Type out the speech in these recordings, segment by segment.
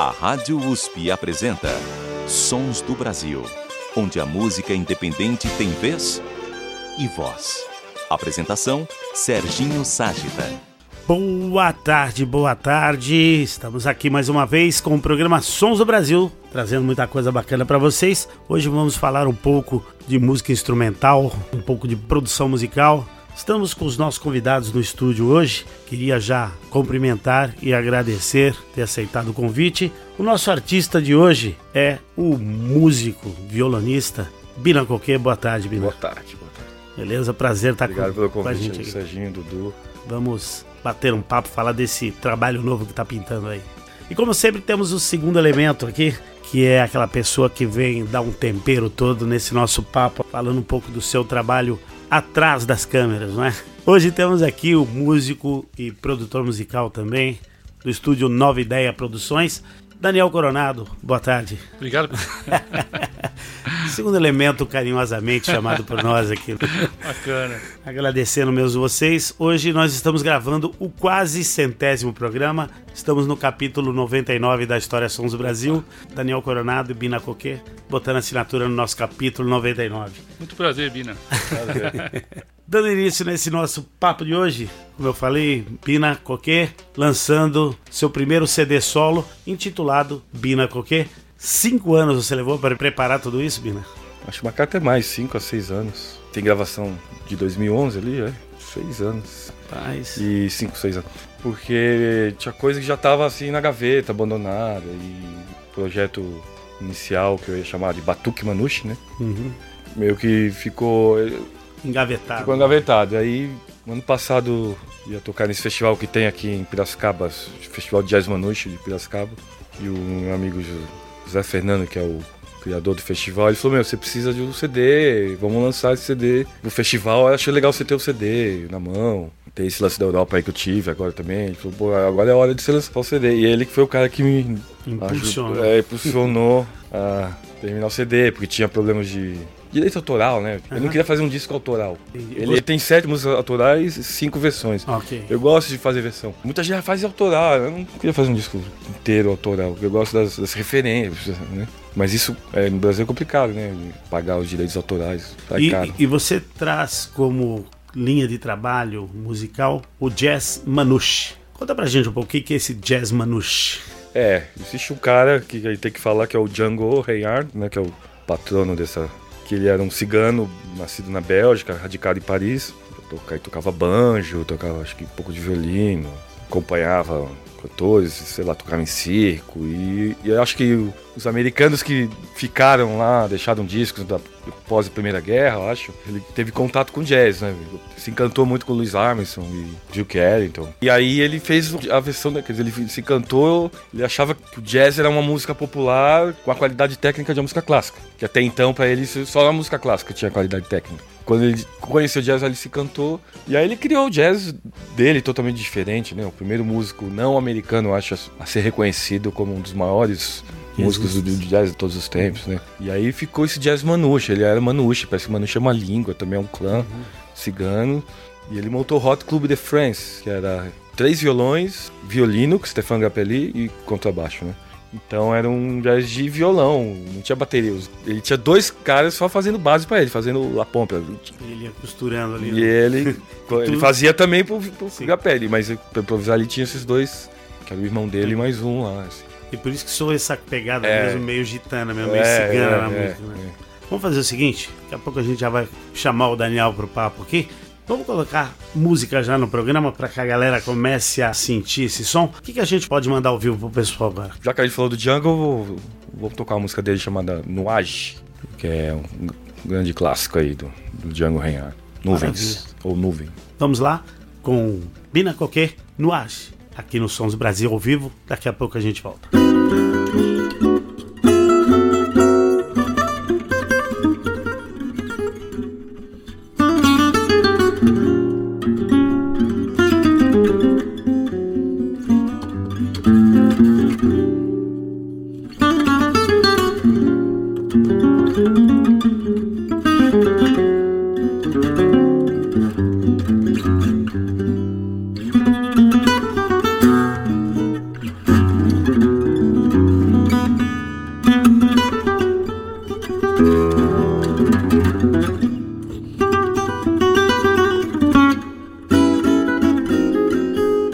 A Rádio USP apresenta Sons do Brasil, onde a música independente tem vez e voz. Apresentação, Serginho Ságita. Boa tarde. Estamos aqui mais uma vez com o programa Sons do Brasil, trazendo muita coisa bacana para vocês. Hoje vamos falar um pouco de música instrumental, um pouco de produção musical. Estamos com os nossos convidados no estúdio hoje. Queria já cumprimentar e agradecer ter aceitado o convite. O nosso artista de hoje é o músico, violonista, Bina Coquet. Boa tarde, Bina. Boa tarde. Beleza? Prazer estar Obrigado pelo convite, com a gente aqui. Serginho, Dudu. Vamos bater um papo, falar desse trabalho novo que está pintando aí. E como sempre temos o segundo elemento aqui, que é aquela pessoa que vem dar um tempero todo nesse nosso papo, falando um pouco do seu trabalho atrás das câmeras, não é? Hoje temos aqui o músico e produtor musical também, do estúdio Nova Ideia Produções, Daniel Coronado. Boa tarde. Obrigado. Segundo elemento carinhosamente chamado por nós aqui. Bacana. Agradecendo mesmo vocês. Hoje nós estamos gravando o quase 100º programa. Estamos no capítulo 99 da História Sons do Brasil. Daniel Coronado e Bina Coquet botando assinatura no nosso capítulo 99. Muito prazer, Bina. Prazer. Dando início nesse nosso papo de hoje, como eu falei, Bina Coquet lançando seu primeiro CD solo intitulado Bina Coquet. 5 anos você levou para preparar tudo isso, Bina? Acho que marcar até mais, 5 a 6 anos. Tem gravação de 2011 ali, 6 anos. E 5, 6 anos. Porque tinha coisa que já estava assim na gaveta, abandonada. E o projeto inicial, que eu ia chamar de Batuque Manouche, né? Uhum. Meio que ficou engavetado. Ficou engavetado. Aí, ano passado, ia tocar nesse festival que tem aqui em Piracicaba, Festival de Jazz Manouche de Piracicaba. E o meu amigo José Fernando, que é o criador do festival, ele falou: você precisa de um CD, vamos lançar esse CD no festival. Eu achei legal você ter o CD na mão. Tem esse lance da Europa aí que eu tive agora também. Ele falou: agora é hora de você lançar o CD. E ele que foi o cara que me impulsionou a terminar o CD, porque tinha problemas de direito autoral, né? Eu não queria fazer um disco autoral. Ele tem 7 músicas autorais e 5 versões. Okay. Eu gosto de fazer versão. Muita gente faz autoral. Eu não queria fazer um disco inteiro autoral. Eu gosto das referências, né? Mas isso no Brasil é complicado, né? Pagar os direitos autorais. E você traz como linha de trabalho musical o jazz manouche. Conta pra gente um pouco o que é esse jazz manouche. Existe um cara que a gente tem que falar, que é o Django Reinhardt, né? Que é o patrono dessa... Que ele era um cigano, nascido na Bélgica, radicado em Paris. Tocava banjo, tocava acho que um pouco de violino, acompanhava cantores, sei lá, tocava em circo. E eu acho que os americanos que ficaram lá, deixaram discos após a Primeira Guerra, eu acho, ele teve contato com jazz, né? Se encantou muito com Louis Armstrong e Duke Ellington. E aí ele fez a versão, quer dizer, ele se encantou, ele achava que o jazz era uma música popular com a qualidade técnica de uma música clássica. Que até então, pra ele, só a música clássica tinha qualidade técnica. Quando ele conheceu o jazz, ele se cantou. E aí ele criou o jazz dele totalmente diferente, né? O primeiro músico não americano, eu acho, a ser reconhecido como um dos maiores músicos do jazz de todos os tempos, né? E aí ficou esse jazz manouche. Ele era manouche, parece que manouche é uma língua, também é um clã cigano. E ele montou o Hot Club de France, que era 3 violões, violino, com Stéphane Grappelli, e contrabaixo, né? Então era um jazz de violão, não tinha bateria. Ele tinha 2 caras só fazendo base pra ele, fazendo a pompa. Ele ia costurando ali. E ele fazia também pro Grappelli, mas pra improvisar ele tinha esses 2, que era o irmão dele e mais um lá. Assim. E por isso que sou essa pegada mesmo, meio gitana, meio cigana na música. Né? Vamos fazer o seguinte, daqui a pouco a gente já vai chamar o Daniel pro papo aqui. Vamos colocar música já no programa para que a galera comece a sentir esse som. O que a gente pode mandar ao vivo pro pessoal agora? Já que a gente falou do Django, vou tocar uma música dele chamada Nuage, que é um grande clássico aí do Django Reinhardt. Nuvens, ou Nuvem. Vamos lá com Bina Coquet, Nuage, aqui no Sons Brasil ao vivo. Daqui a pouco a gente volta.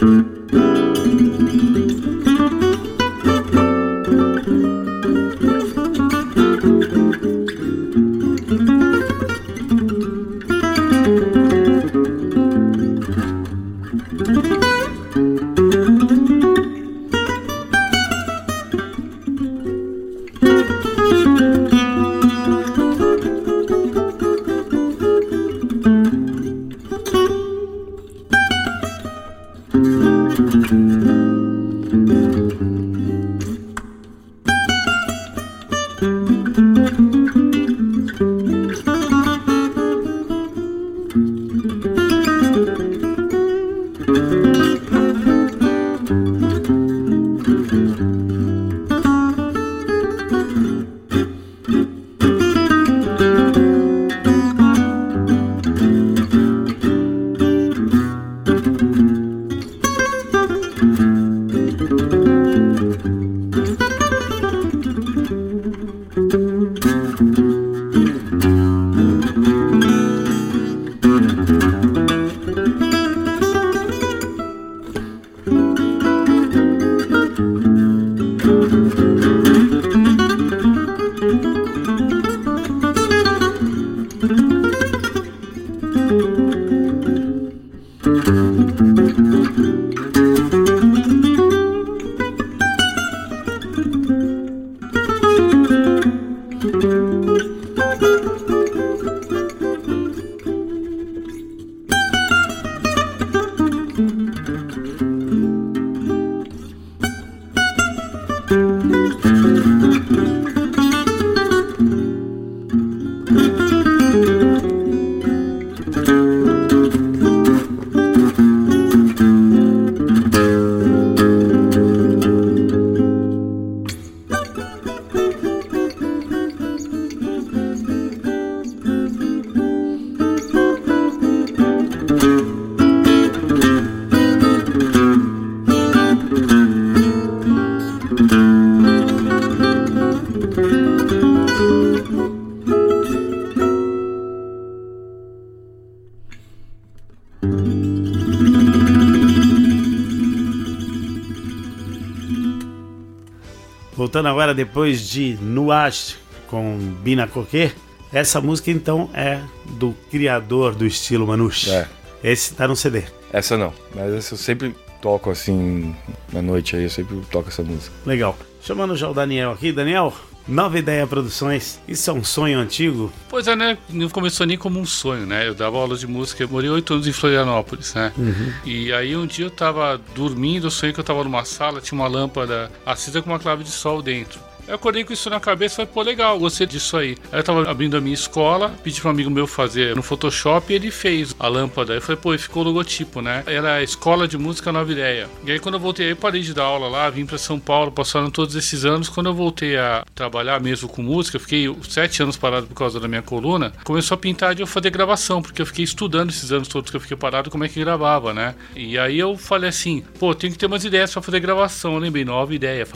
Voltando agora depois de Nuage com Bina Coquet, essa música então é do criador do estilo Manouche. É. Esse tá no CD. Essa não, mas essa eu sempre toco assim, na noite aí, eu sempre toco essa música. Legal. Chamando já o Daniel aqui. Daniel, Nova Ideia Produções, isso é um sonho antigo? Pois é, né? Não começou nem como um sonho, né? Eu dava aula de música, eu morei 8 anos em Florianópolis, né? E aí um dia eu tava dormindo, eu sonhei que eu tava numa sala, tinha uma lâmpada acesa com uma clave de sol dentro. Eu acordei com isso na cabeça e falei, pô, legal, gostei disso aí. Aí eu tava abrindo a minha escola, pedi pra um amigo meu fazer no Photoshop e ele fez a lâmpada. Eu falei, pô, e ficou o logotipo, né? Era a Escola de Música Nova Ideia. E aí quando eu voltei, eu parei de dar aula lá, vim pra São Paulo, passaram todos esses anos. Quando eu voltei a trabalhar mesmo com música, eu fiquei 7 anos parado por causa da minha coluna, começou a pintar de eu fazer gravação, porque eu fiquei estudando esses anos todos que eu fiquei parado como é que gravava, né? E aí eu falei assim, pô, tem que ter umas ideias pra fazer gravação. Eu lembrei, Nova Ideia.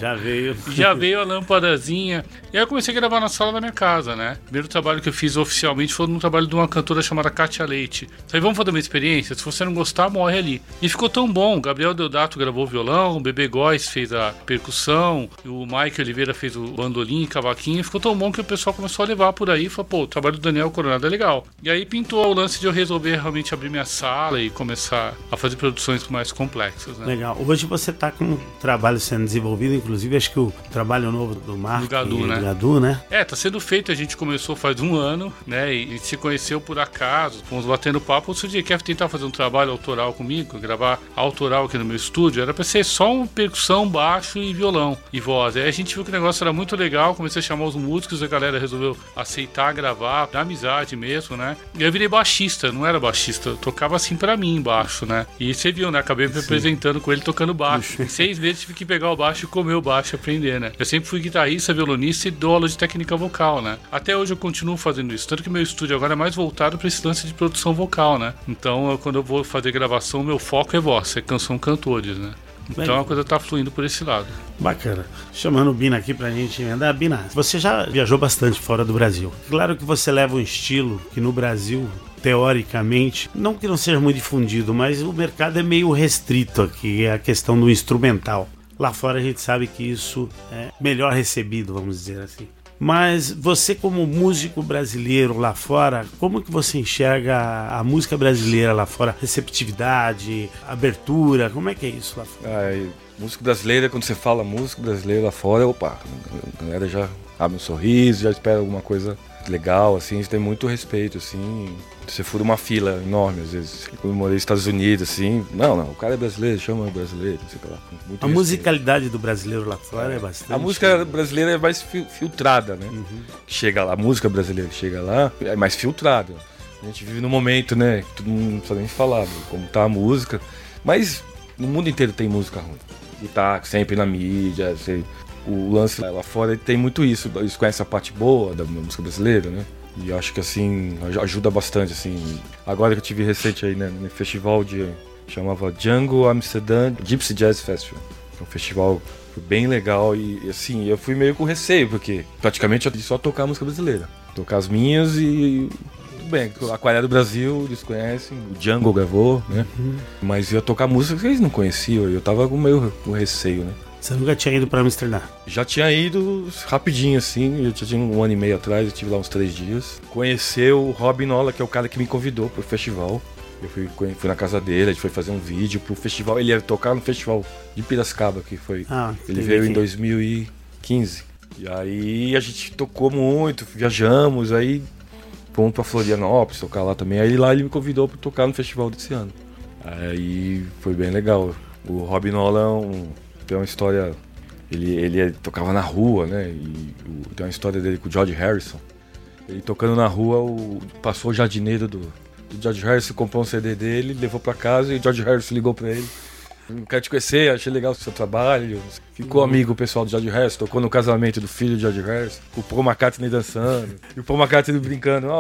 Já veio a lâmpada. E aí eu comecei a gravar na sala da minha casa, né? O primeiro trabalho que eu fiz oficialmente foi num trabalho de uma cantora chamada Kátia Leite. Falei, vamos fazer uma experiência? Se você não gostar, morre ali. E ficou tão bom. O Gabriel Deodato gravou o violão, o Bebê Góes fez a percussão, o Mike Oliveira fez o bandolim, cavaquinho. Ficou tão bom que o pessoal começou a levar por aí e falou, pô, o trabalho do Daniel Coronado é legal. E aí pintou o lance de eu resolver realmente abrir minha sala e começar a fazer produções mais complexas, né? Legal. Hoje você tá com um trabalho sendo desenvolvido, inclusive acho que o trabalho novo do Marco do Gadu, né? É, tá sendo feito, a gente começou faz um ano, né, e a gente se conheceu por acaso, fomos batendo papo, o dia quer tentar fazer um trabalho autoral comigo, gravar autoral aqui no meu estúdio, era pra ser só uma percussão, baixo e violão e voz. Aí a gente viu que o negócio era muito legal, comecei a chamar os músicos, a galera resolveu aceitar gravar, da amizade mesmo, né, e eu virei baixista, não era baixista, eu tocava assim pra mim baixo, né, e você viu, né, acabei me apresentando com ele tocando baixo. Em 6 meses tive que pegar o baixo e comer o baixo e aprender, né. Eu sempre fui guitarrista, violonista e dou aula de técnica vocal, né? Até hoje eu continuo fazendo isso, tanto que meu estúdio agora é mais voltado para esse lance de produção vocal, né? Então, quando eu vou fazer gravação, meu foco é voz, é canção cantores, né? Então a coisa tá fluindo por esse lado. Bacana. Chamando o Bina aqui pra gente emendar. Bina, você já viajou bastante fora do Brasil. Claro que você leva um estilo que no Brasil teoricamente, não que não seja muito difundido, mas o mercado é meio restrito aqui, é a questão do instrumental. Lá fora a gente sabe que isso é melhor recebido, vamos dizer assim. Mas você, como músico brasileiro lá fora, como que você enxerga a música brasileira lá fora? Receptividade, abertura, como é que é isso lá fora? Música brasileira, quando você fala música brasileira lá fora, opa, a galera já abre um sorriso, já espera alguma coisa legal, assim, tem muito respeito, assim. Você fura uma fila enorme, às vezes. Quando eu morei nos Estados Unidos, assim, não, o cara é brasileiro, chama brasileiro, sei lá. Muito respeito. Musicalidade do brasileiro lá fora é bastante... A música brasileira é mais filtrada, né? Chega lá, a música brasileira chega lá, é mais filtrada. A gente vive num momento, né, que todo mundo não precisa nem falar como tá a música, mas no mundo inteiro tem música ruim. E tá sempre na mídia, sei. O lance lá fora tem muito isso, eles conhecem a parte boa da música brasileira, né? E acho que assim, ajuda bastante, assim. Agora que eu tive recente aí, né, no festival chamava Django Amsterdam Gypsy Jazz Festival. É um festival bem legal e assim, eu fui meio com receio, porque praticamente eu só tocar música brasileira. Tocar as minhas e... Tudo bem, a Aquarela do Brasil, eles conhecem, o Django gravou, né? Mas eu ia tocar música que eles não conheciam, eu tava meio com receio, né? Você nunca tinha ido pra Amsterdã? Já tinha ido rapidinho, assim. Eu tinha 1 ano e meio atrás, eu estive lá uns 3 dias. Conheci o Robin Nola, que é o cara que me convidou pro festival. Eu fui na casa dele, a gente foi fazer um vídeo pro festival. Ele ia tocar no festival de Piracicaba, que foi... ele veio em 2015. E aí a gente tocou muito, viajamos, aí fomos pra Florianópolis tocar lá também. Aí lá ele me convidou pra tocar no festival desse ano. Aí foi bem legal. O Robin Nola tem uma história, ele tocava na rua, né? E tem uma história dele com o George Harrison. Ele tocando na rua, passou o jardineiro do George Harrison, comprou um CD dele, levou pra casa e o George Harrison ligou pra ele. Quero te conhecer, achei legal o seu trabalho. Ficou amigo o pessoal do George Harrison, tocou no casamento do filho do George Harrison, o Paul McCartney dançando, e o Paul McCartney brincando,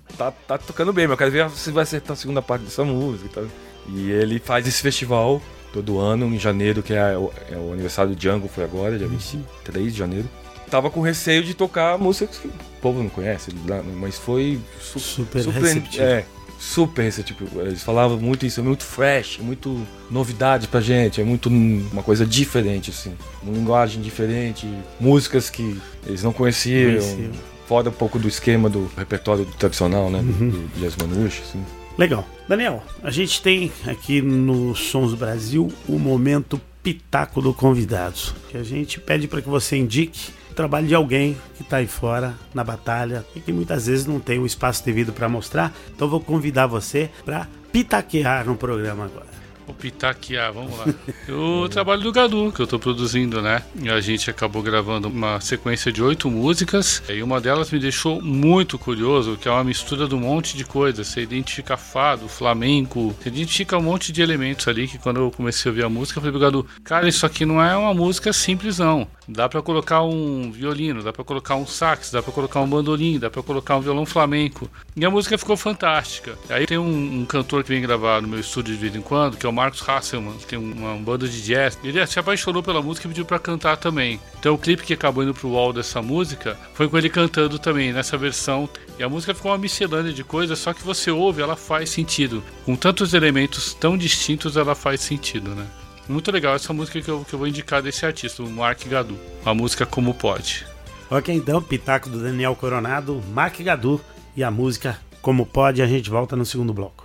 tá tocando bem, mas eu quero ver se vai acertar a segunda parte dessa música e tal. E ele faz esse festival todo ano, em janeiro, que é o aniversário do Django, foi agora, dia 23 de janeiro. Tava com receio de tocar músicas que o povo não conhece, mas foi super receptivo. Super receptivo. Eles falavam muito isso, é muito fresh, é muito novidade pra gente, é muito uma coisa diferente, assim. Uma linguagem diferente, músicas que eles não conheciam. Fora um pouco do esquema do repertório tradicional, né, do jazz manouche, assim. Legal. Daniel, a gente tem aqui no Sons do Brasil o momento Pitaco do Convidado, que a gente pede para que você indique o trabalho de alguém que está aí fora na batalha e que muitas vezes não tem o espaço devido para mostrar. Então vou convidar você para pitaquear no programa agora. Vou pitaquear, vamos lá. O trabalho do Gadu, que eu tô produzindo, né? A gente acabou gravando uma sequência de 8 músicas e uma delas me deixou muito curioso, que é uma mistura de um monte de coisas. Você identifica fado, flamenco, você identifica um monte de elementos ali que quando eu comecei a ouvir a música, eu falei pro Gadu, cara, isso aqui não é uma música simples, não. Dá pra colocar um violino, dá pra colocar um sax, dá pra colocar um bandolim, dá pra colocar um violão flamenco. E a música ficou fantástica. Aí tem um cantor que vem gravar no meu estúdio de vez em quando, que é o Marcos Hasselman, que tem uma banda de jazz. Ele se apaixonou pela música e pediu pra cantar também. Então o clipe que acabou indo pro wall dessa música foi com ele cantando também, nessa versão. E a música ficou uma miscelânea de coisas, só que você ouve, ela faz sentido. Com tantos elementos tão distintos, ela faz sentido, né? Muito legal essa música que eu vou indicar desse artista, o Mark Gadu. A música Como Pode. Ok, então, pitaco do Daniel Coronado, Mark Gadu e a música Como Pode. A gente volta no segundo bloco.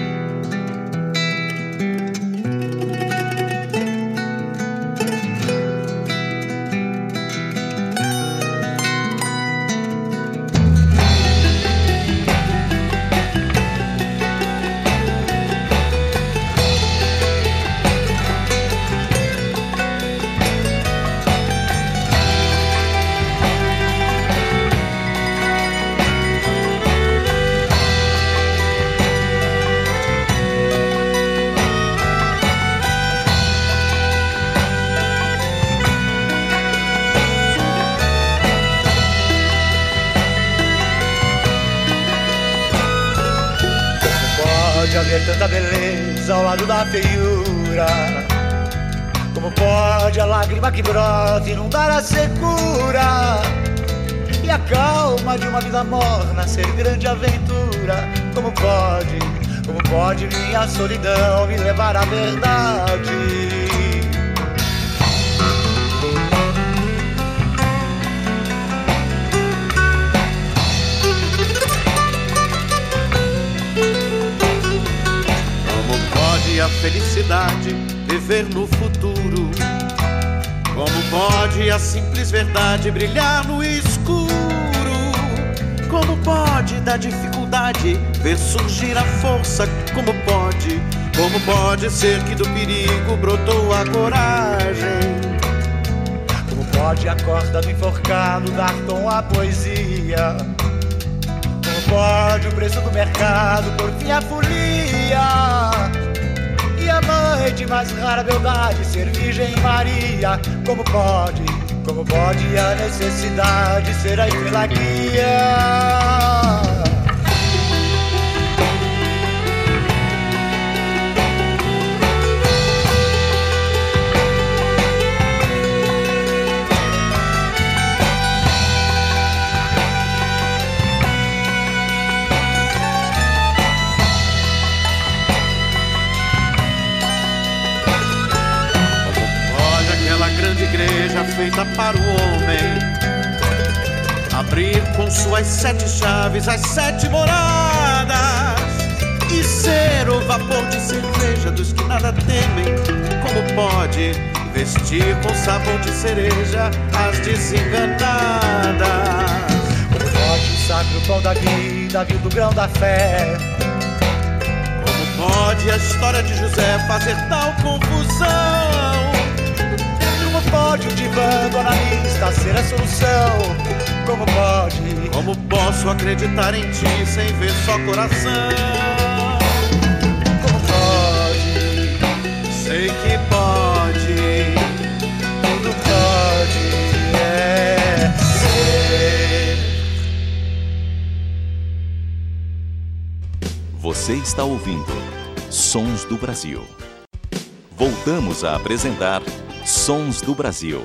Haver tanta beleza ao lado da feiura. Como pode a lágrima que brota inundar a secura e a calma de uma vida morna ser grande aventura? Como pode minha solidão me levar à verdade? A felicidade viver no futuro? Como pode a simples verdade brilhar no escuro? Como pode da dificuldade ver surgir a força? Como pode ser que do perigo brotou a coragem? Como pode a corda do enforcado dar tom à poesia? Como pode o preço do mercado por fim à folia? E a mãe de mais rara beldade ser Virgem Maria? Como pode a necessidade ser a estrela guia? Igreja feita para o homem abrir com suas 7 chaves as 7 moradas e ser o vapor de cerveja dos que nada temem. Como pode vestir com sabor de cereja as desenganadas? Como pode o sacro pão da vida vir do grão da fé? Como pode a história de José fazer tal confusão? Como pode o divã do analista ser a solução? Como posso acreditar em ti sem ver só coração? Como pode? Sei que pode, tudo pode ser. Você está ouvindo Sons do Brasil. Voltamos a apresentar Sons do Brasil.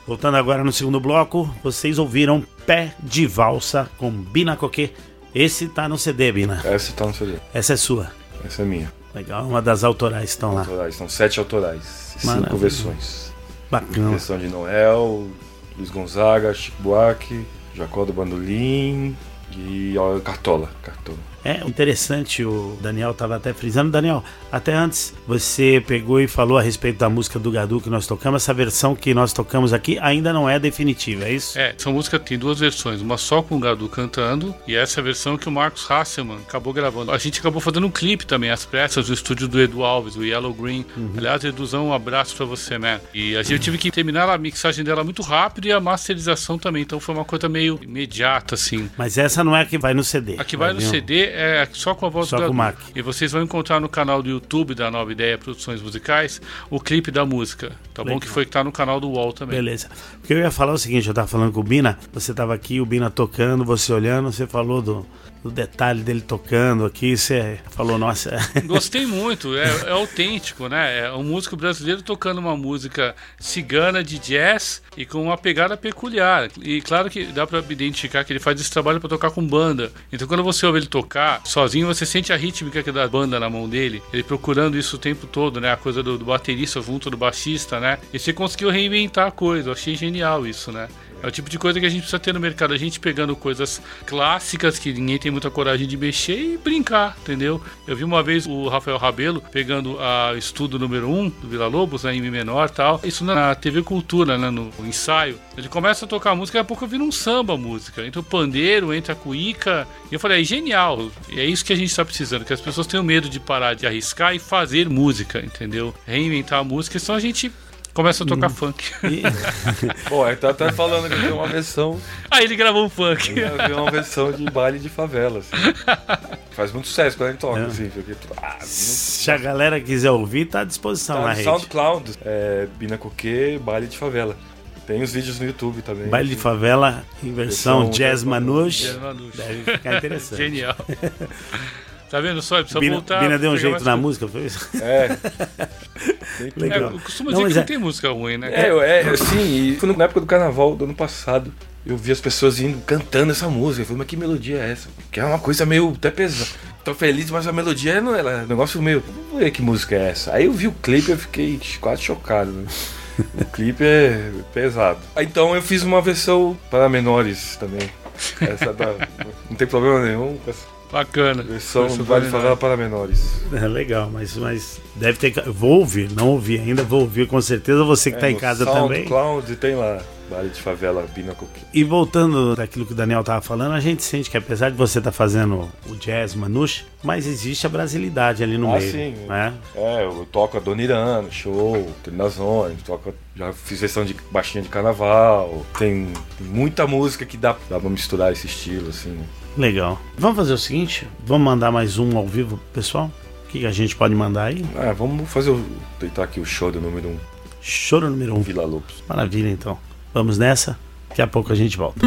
Voltando agora no segundo bloco, vocês ouviram Pé de Valsa com Bina Coquet. Esse tá no CD, Bina. Essa tá no CD. Essa é sua. Essa é minha. Legal, uma das autorais que estão lá. São 7 autorais. E 5 versões. Bacana. Versão de Noel, Luiz Gonzaga, Chico Buarque, Jacó do Bandolim e Cartola. É interessante, o Daniel estava até frisando. Daniel, até antes você pegou e falou a respeito da música do Gadu que nós tocamos. Essa versão que nós tocamos aqui ainda não é definitiva, é isso? Essa música tem 2 versões, uma só com o Gadu cantando e essa versão que o Marcos Hasselman acabou gravando. A gente acabou fazendo um clipe também, às pressas, no estúdio do Edu Alves, o Yellow Green. Aliás, Eduzão, um abraço pra você, man. E a gente tive que terminar a mixagem dela muito rápido e a masterização também, então foi uma coisa meio imediata, assim. Mas essa não é a que vai no CD. A que vai no CD é só com a voz do Gadu. E vocês vão encontrar no canal do YouTube da Nova Ideia Produções Musicais o clipe da música, tá bom? Que foi que tá no canal do UOL também. Beleza. Porque eu ia falar o seguinte, eu tava falando com o Bina, você tava aqui, o Bina tocando, você olhando, você falou do detalhe dele tocando aqui, você falou, nossa... Gostei muito, é autêntico, né? É um músico brasileiro tocando uma música cigana de jazz e com uma pegada peculiar. E claro que dá pra identificar que ele faz esse trabalho pra tocar com banda. Então quando você ouve ele tocar sozinho, você sente a rítmica que é da banda na mão dele, ele procurando isso o tempo todo, né? A coisa do baterista junto do baixista, né? E você conseguiu reinventar a coisa, eu achei genial isso, né? É o tipo de coisa que a gente precisa ter no mercado, a gente pegando coisas clássicas que ninguém tem muita coragem de mexer e brincar, entendeu? Eu vi uma vez o Rafael Rabelo pegando a estudo número 1 do Vila Lobos, né, em Mi menor e tal, isso na TV Cultura, né, no ensaio. Ele começa a tocar música, daqui a pouco eu vi um samba música, entra o pandeiro, entra a cuíca, e eu falei, é genial, e é isso que a gente está precisando, que as pessoas tenham medo de parar de arriscar e fazer música, entendeu? Reinventar a música, senão a gente... começa a tocar funk. Bom, ele tá até falando que tem uma versão... Aí ele gravou um funk. Tem uma versão de baile de favela, assim. Faz muito sucesso quando a gente toca, assim. Porque, se a galera quiser ouvir, tá à disposição tá na no rede. SoundCloud, Bina Coquet, baile de favela. Tem os vídeos no YouTube também. Baile de favela em versão Jazz Manouche. Deve ficar interessante. Genial. Tá vendo só? Precisa voltar. Bina deu um jeito na música, foi isso? Legal. Eu costumo dizer que não tem música ruim, né? Sim, e foi na época do carnaval do ano passado. Eu vi as pessoas indo cantando essa música. Eu falei, mas que melodia é essa? Que é uma coisa meio até pesada. Tô feliz, mas a melodia não é um negócio meio. Vamos ver que música é essa. Aí eu vi o clipe e eu fiquei quase chocado, né? O clipe é pesado. Então eu fiz uma versão para menores também. Essa não tem problema nenhum com essa. Bacana. Versão Baile de Favela para menores. Legal, mas deve ter... Vou ouvir, não ouvi ainda, vou ouvir com certeza. Você que tá em casa também. SoundCloud tem lá, Baile de Favela, Bina Coquet. E voltando daquilo que o Daniel tava falando, a gente sente que apesar de você estar fazendo o jazz manouche, mas existe a brasilidade ali no meio. Sim. Né? Eu toco a Dona Irã no show, tem na zona, já fiz versão de baixinha de carnaval, tem muita música que dá pra misturar esse estilo, assim. Legal. Vamos fazer o seguinte, vamos mandar mais um ao vivo, pessoal? O que a gente pode mandar aí? Vamos tentar aqui o choro número 1. Choro número 1. Vila Lobos. Maravilha, então. Vamos nessa? Daqui a pouco a gente volta.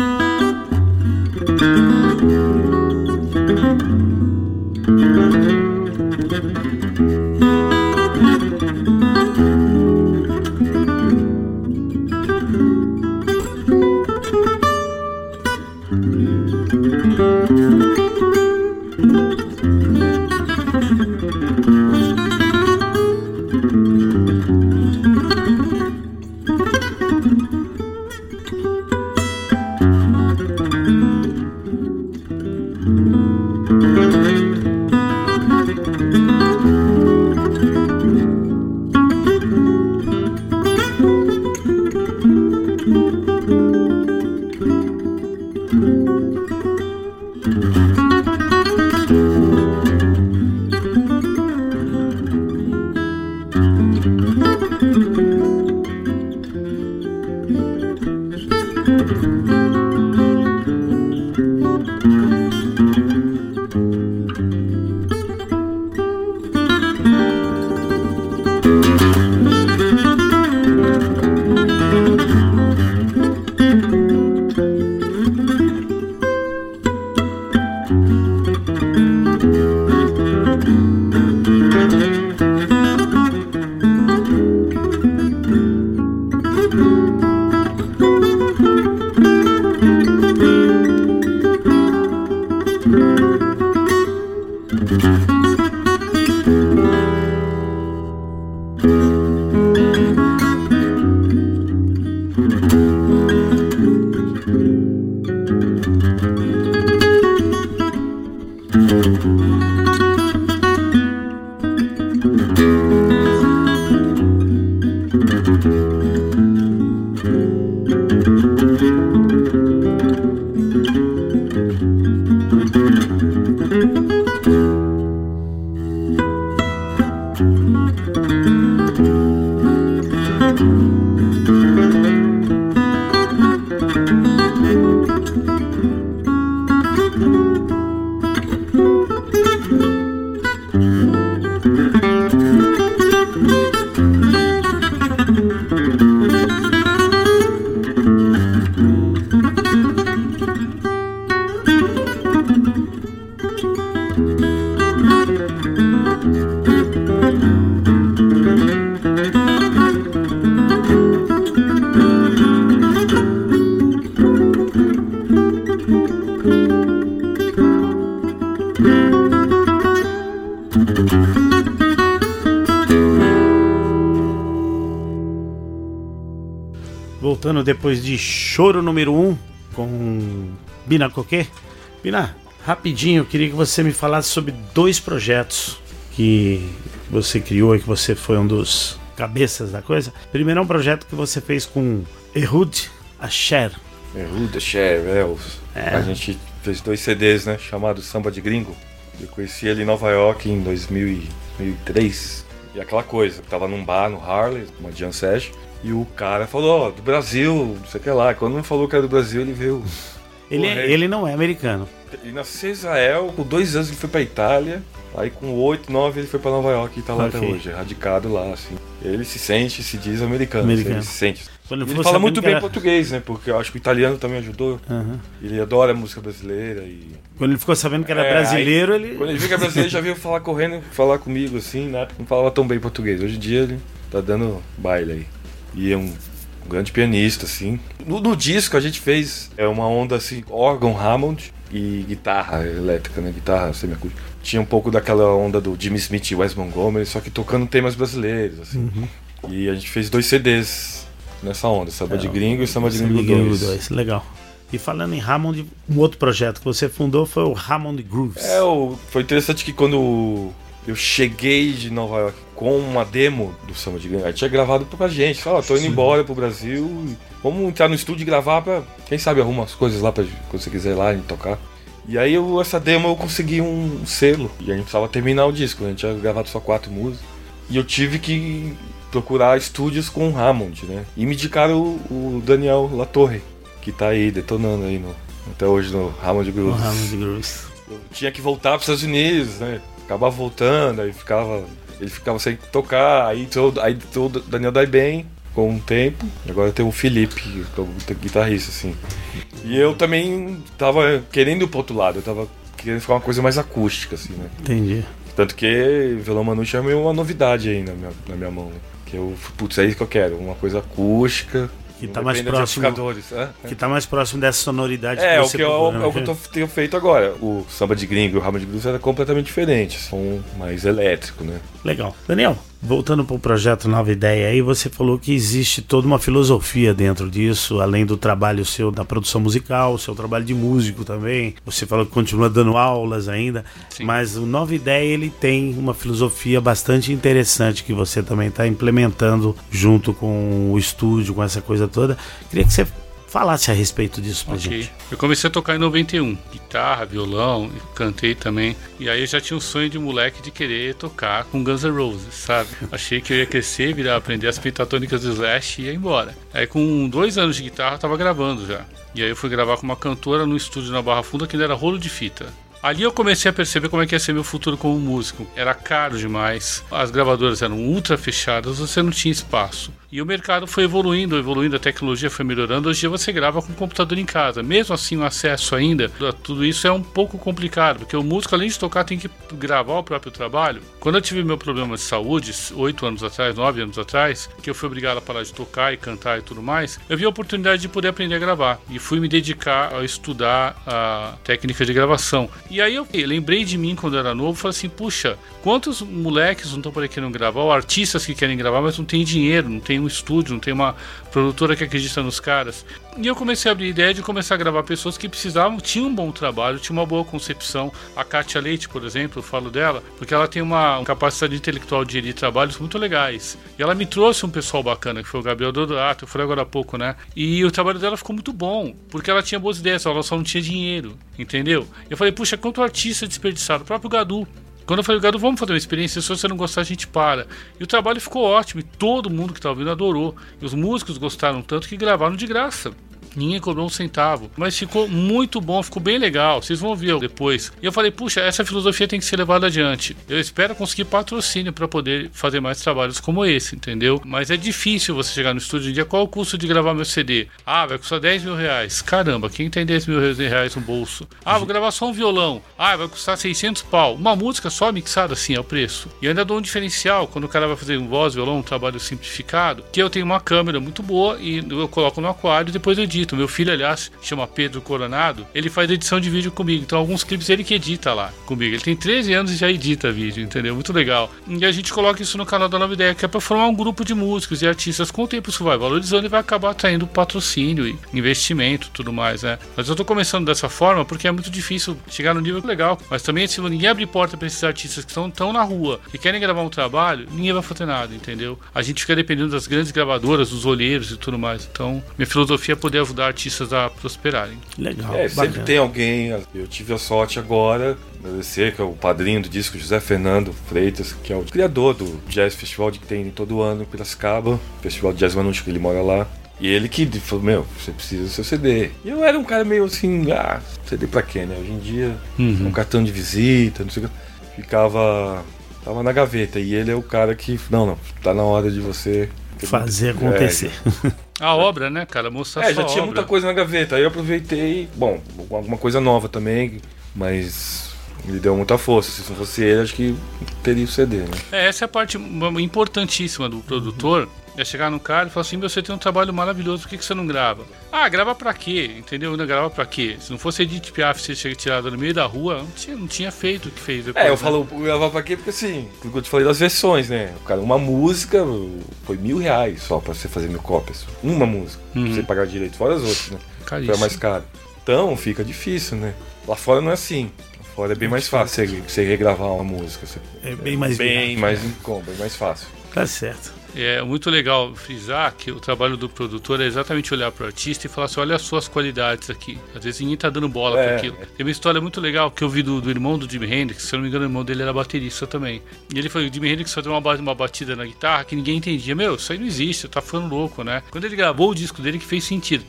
Voltando depois de Choro número 1 com Bina Coquet. Bina, rapidinho, eu queria que você me falasse sobre 2 projetos que você criou e que você foi um dos cabeças da coisa. Primeiro é um projeto que você fez com Ehud Asher. Ehud Asher, a gente fez 2 CDs, né, chamado Samba de Gringo. Eu conheci ele em Nova York em 2003. E aquela coisa, tava num bar no Harlem, uma jam session. E o cara falou, do Brasil, não sei o que lá. Quando não falou que era do Brasil, ele veio... Ele não é americano. Ele nasceu em Israel, com 2 anos ele foi pra Itália. Aí com 8, 9 ele foi pra Nova York e tá lá até hoje, radicado lá, assim. Ele se diz americano. Ele se sente. Ele fala muito bem português, né? Porque eu acho que o italiano também ajudou. Uhum. Ele adora a música brasileira e... Quando ele ficou sabendo que era brasileiro, ele... Quando ele viu que era brasileiro, ele já veio correndo falar comigo, assim, né? Não falava tão bem português. Hoje em dia ele tá dando baile aí. E é um grande pianista, assim. No disco a gente fez uma onda, assim, órgão Hammond e guitarra elétrica, né? Guitarra semiacústica. Tinha um pouco daquela onda do Jimmy Smith e Wes Montgomery, só que tocando temas brasileiros, assim. Uhum. E a gente fez 2 CDs nessa onda, Samba de Gringo e Samba de Gringo 2. Legal. E falando em Hammond, um outro projeto que você fundou foi o Hammond Grooves. Foi interessante que quando eu cheguei de Nova York com uma demo do Samba de Gringo, aí tinha gravado pra gente, tô indo embora pro Brasil, vamos entrar no estúdio e gravar pra, quem sabe, arruma as coisas lá pra quando você quiser ir lá e tocar. E aí essa demo eu consegui um selo, e a gente precisava terminar o disco, a gente tinha gravado só 4 músicas, e eu tive que procurar estúdios com o Hammond, né? E me indicaram o Daniel Latorre, que tá aí detonando aí até hoje no Hammond Grooves. Eu tinha que voltar pros Estados Unidos, né? Acabava voltando, aí ele ficava sem tocar, aí o Daniel dai bem com um tempo, e agora tem o Felipe, que é o guitarrista, assim. E eu também tava querendo ir pro outro lado, eu tava querendo ficar uma coisa mais acústica, assim, né? Entendi. Tanto que Violão Manouche é uma novidade aí na minha mão, né? Que é isso que eu quero, uma coisa acústica. Que tá mais próximo. Que tá mais próximo dessa sonoridade que você procura, é o que eu tenho feito agora. O Samba de Gringo e o Hammond Grooves era completamente diferente, são mais elétrico, né? Legal. Daniel, voltando para o projeto Nova Ideia, aí você falou que existe toda uma filosofia dentro disso, além do trabalho seu da produção musical, o seu trabalho de músico também. Você falou que continua dando aulas ainda. Sim. Mas o Nova Ideia, ele tem uma filosofia bastante interessante que você também está implementando junto com o estúdio, com essa coisa toda. Queria que você falasse a respeito disso pra gente. Eu comecei a tocar em 91, guitarra, violão, cantei também. E aí eu já tinha um sonho de moleque de querer tocar com Guns N' Roses, sabe? Achei que eu ia crescer, aprender as pentatônicas do Slash e ia embora. Aí com 2 anos de guitarra eu tava gravando já. E aí eu fui gravar com uma cantora no estúdio na Barra Funda que ainda era rolo de fita. Ali eu comecei a perceber como é que ia ser meu futuro como músico. Era caro demais, as gravadoras eram ultra fechadas, você não tinha espaço. E o mercado foi evoluindo, a tecnologia foi melhorando. Hoje em dia você grava com o computador em casa. Mesmo assim, o acesso ainda a tudo isso é um pouco complicado, porque o músico, além de tocar, tem que gravar o próprio trabalho. Quando eu tive meu problema de saúde, 8 anos atrás, 9 anos atrás, que eu fui obrigado a parar de tocar e cantar e tudo mais, eu vi a oportunidade de poder aprender a gravar. E fui me dedicar a estudar a técnica de gravação. E aí eu lembrei de mim quando eu era novo, falei assim, puxa, quantos moleques não estão por aí querendo gravar, ou artistas que querem gravar, mas não tem dinheiro, não tem um estúdio, não tem uma produtora que acredita nos caras. E eu comecei a abrir ideia de começar a gravar pessoas que precisavam, tinham um bom trabalho, tinham uma boa concepção. A Kátia Leite, por exemplo, eu falo dela, porque ela tem uma capacidade intelectual de gerir trabalhos muito legais. E ela me trouxe um pessoal bacana, que foi o Gabriel Dodorato, eu falei agora há pouco, né? E o trabalho dela ficou muito bom, porque ela tinha boas ideias, ela só não tinha dinheiro, entendeu? Eu falei, puxa, quanto artista desperdiçado, o próprio Gadu. Quando eu falei, Gadu, vamos fazer uma experiência, se você não gostar, a gente para. E o trabalho ficou ótimo, e todo mundo que tá ouvindo adorou. E os músicos gostaram tanto que gravaram de graça. Ninguém cobrou um centavo, mas ficou muito bom, ficou bem legal, vocês vão ver depois. E eu falei, puxa, essa filosofia tem que ser levada adiante. Eu espero conseguir patrocínio para poder fazer mais trabalhos como esse, entendeu? Mas é difícil você chegar no estúdio e dizer, qual é o custo de gravar meu CD? Ah, vai custar 10 mil reais. Caramba, quem tem 10 mil reais no bolso? Ah, vou gravar só um violão. Ah, vai custar 600 pau. Uma música só mixada assim é o preço. E ainda dou um diferencial, quando o cara vai fazer um voz, violão, um trabalho simplificado, que eu tenho uma câmera muito boa e eu coloco no aquário e depois eu edito. Meu filho, aliás, chama Pedro Coronado, ele faz edição de vídeo comigo, então alguns clipes ele que edita lá comigo. Ele tem 13 anos e já edita vídeo, entendeu? Muito legal. E a gente coloca isso no canal da Nova Ideia, que é pra formar um grupo de músicos e artistas. Com o tempo isso vai valorizando e vai acabar atraindo patrocínio e investimento, tudo mais, né? Mas eu tô começando dessa forma porque é muito difícil chegar no nível legal, mas também se ninguém abrir porta pra esses artistas que estão na rua e querem gravar um trabalho, ninguém vai fazer nada, entendeu? A gente fica dependendo das grandes gravadoras, dos olheiros e tudo mais. Então, minha filosofia é poder ajudar artistas a prosperarem. Legal. Sempre tem alguém. Eu tive a sorte agora, agradecer, que é o padrinho do disco, José Fernando Freitas, que é o criador do Jazz Festival que tem todo ano em Piracicaba, Festival de Jazz Manúcio, que ele mora lá. E ele que falou, você precisa do seu CD. E eu era um cara meio assim, CD pra quê, né? Hoje em dia, um cartão de visita, não sei o que. Tava na gaveta. E ele é o cara que, não, tá na hora de você fazer acontecer. A obra, né, cara? Mostrar sua já tinha obra. muita coisa na gaveta. Aí eu aproveitei, alguma coisa nova também, mas ele deu muita força. Se não fosse ele, acho que teria o CD, né? Essa é a parte importantíssima do produtor. É chegar no cara e falar assim, você tem um trabalho maravilhoso, por que você não grava? Ah, grava pra quê? Entendeu? Não grava pra quê? Se não fosse Edith Piaf, você chega tirado no meio da rua, não tinha feito o que fez depois. Eu falo gravar pra quê? Porque assim, eu te falei das versões, né? Cara, uma música foi R$1.000 só pra você fazer 1000 cópias. Uma música, pra você pagar direito, fora as outras, né? Foi a mais cara. Então fica difícil, né? Lá fora não é assim. Lá fora é bem mais fácil você regravar uma música. É bem mais fácil. Tá certo. É muito legal frisar que o trabalho do produtor é exatamente olhar para o artista e falar assim, olha as suas qualidades aqui. Às vezes ninguém tá dando bola para aquilo. Tem uma história muito legal que eu vi do irmão do Jimi Hendrix, se eu não me engano o irmão dele era baterista também. E ele foi, o Jimi Hendrix fazia uma batida na guitarra que ninguém entendia. Isso aí não existe, tá ficando louco, né? Quando ele gravou o disco dele que fez sentido,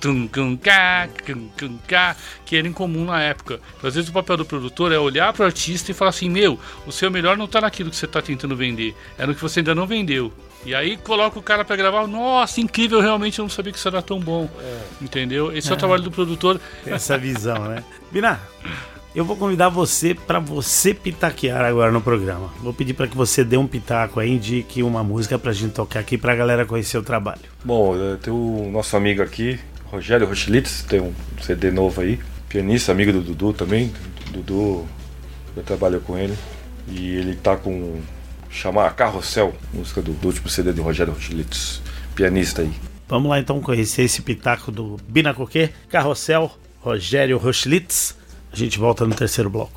que era incomum na época. Então, às vezes o papel do produtor é olhar para o artista e falar assim, o seu melhor não tá naquilo que você tá tentando vender, é no que você ainda não vendeu. E aí coloca o cara pra gravar, nossa, incrível, realmente eu não sabia que isso era tão bom. Entendeu? Esse é o trabalho do produtor. Essa visão, né? Bina, eu vou convidar você pra você pitaquear agora no programa. Vou pedir pra que você dê um pitaco aí, indique uma música pra gente tocar aqui pra galera conhecer o trabalho. Bom, tem o nosso amigo aqui, Rogério Rochlitz, tem um CD novo aí. Pianista, amigo do Dudu também. Dudu, eu trabalho com ele. E ele tá com... chamar Carrossel, música do último CD de Rogério Rochlitz, pianista aí. Vamos lá então conhecer esse pitaco do Bina Coquet, Carrossel, Rogério Rochlitz. A gente volta no terceiro bloco.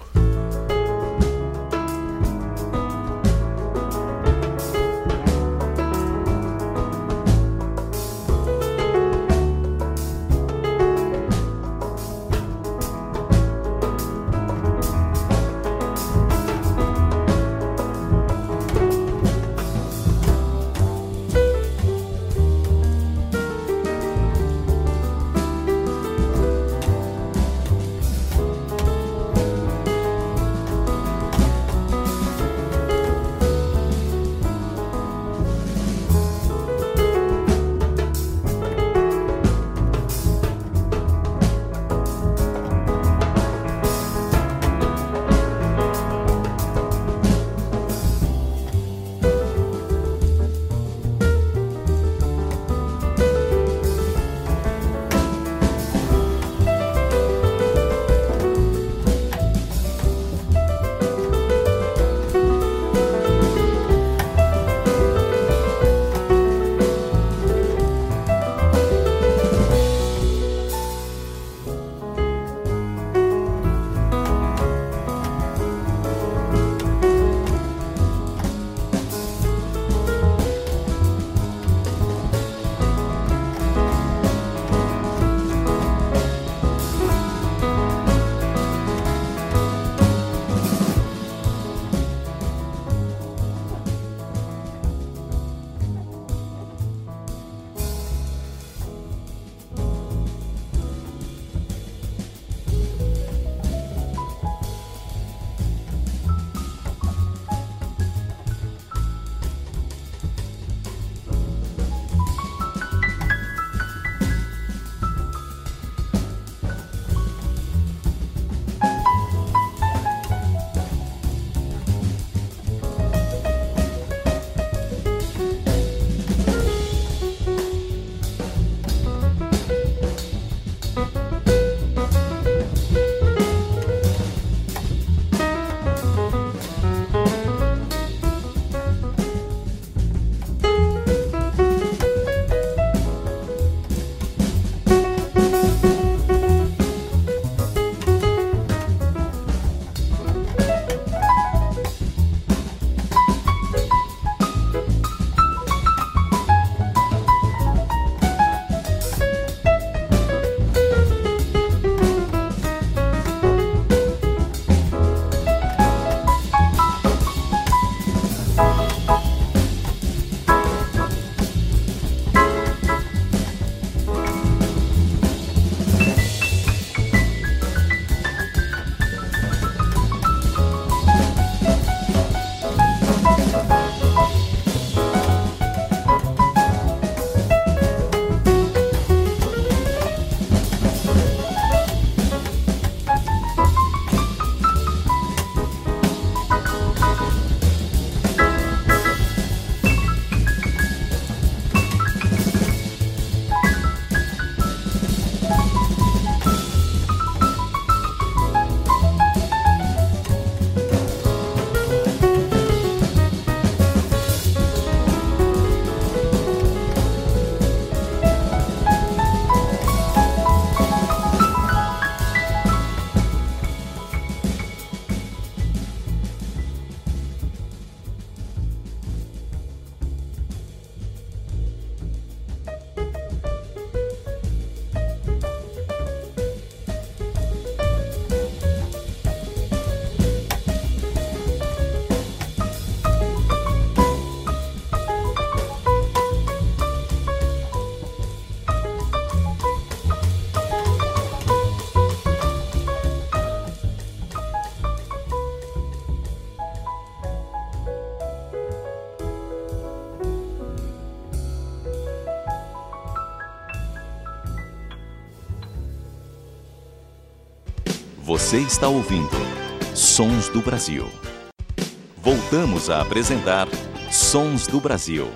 Você está ouvindo Sons do Brasil. Voltamos a apresentar Sons do Brasil.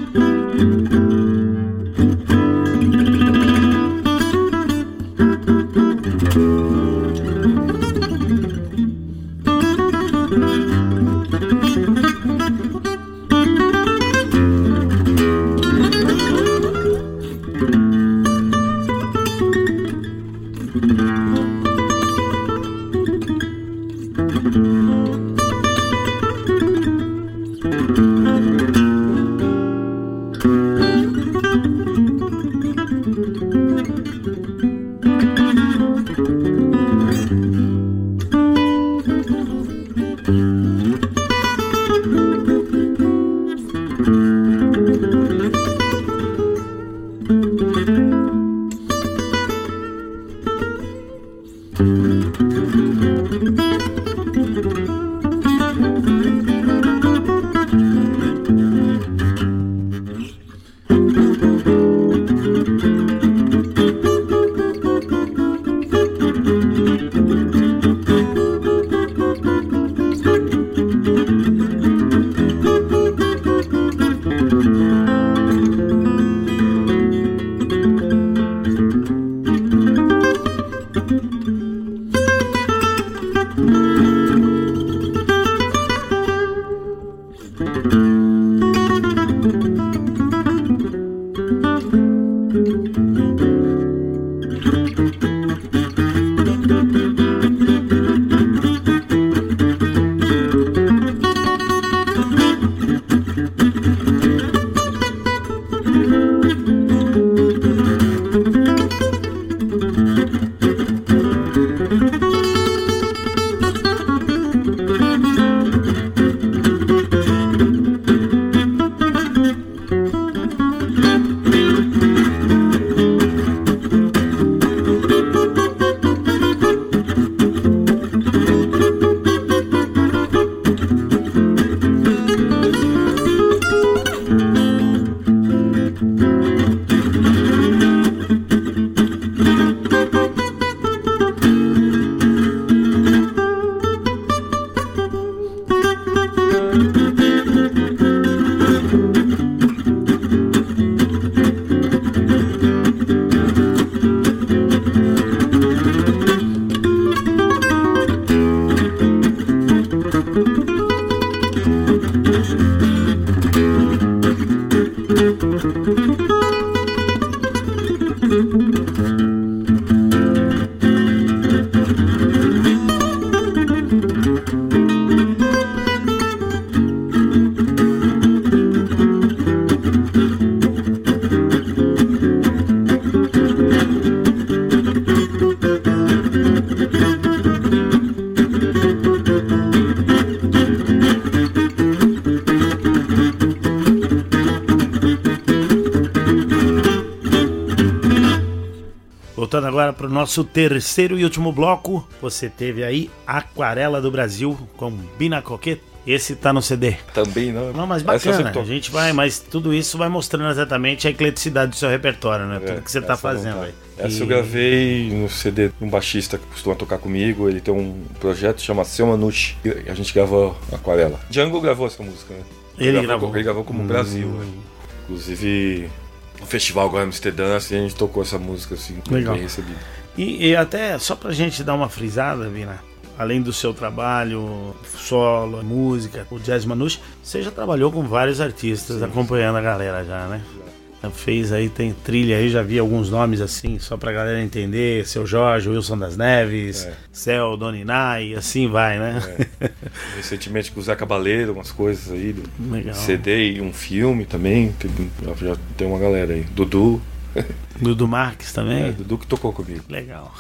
Voltando agora para o nosso terceiro e último bloco, você teve aí Aquarela do Brasil com Bina Coquet. Esse tá no CD. Também não. Não, mas bacana, a gente vai, mas tudo isso vai mostrando exatamente a ecleticidade do seu repertório, né? Tudo que você tá fazendo aí. Essa eu gravei no CD de um baixista que costuma tocar comigo. Ele tem um projeto que chama Seu Manucci. A gente gravou Aquarela. Django gravou essa música, né? Ele gravou como Brasil, né? Inclusive, no festival agora em Amsterdã, assim, a gente tocou essa música, assim, legal. Bem recebida. E até, só pra gente dar uma frisada, Bina, além do seu trabalho, solo, música, o Jazz Manouche, você já trabalhou com vários artistas, sim, acompanhando a galera já, né? Já fez aí, tem trilha aí, já vi alguns nomes assim, só pra galera entender, Seu Jorge, Wilson das Neves, Céu, Dona Inai, assim vai, né? Recentemente com o Zé Cabaleiro, umas coisas aí, legal. CD e um filme também, já tem uma galera aí, Dudu. Dudu Marques também? Dudu que tocou comigo. Legal.